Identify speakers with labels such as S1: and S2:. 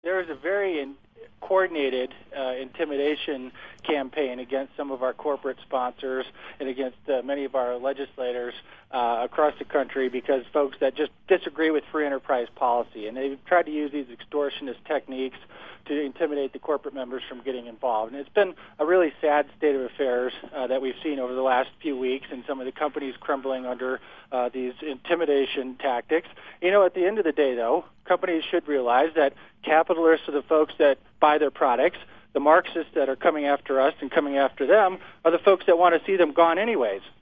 S1: There is a very coordinated intimidation campaign against some of our corporate sponsors and against many of our legislators across the country because folks that just disagree with free enterprise policy. And they've tried to use these extortionist techniques to intimidate the corporate members from getting involved. And it's been a really sad state of affairs that we've seen over the last few weeks, and some of the companies crumbling under these intimidation tactics. At the end of the day, though, companies should realize that capitalists are the folks that buy their products. The Marxists that are coming after us and coming after them are the folks that want to see them gone anyways.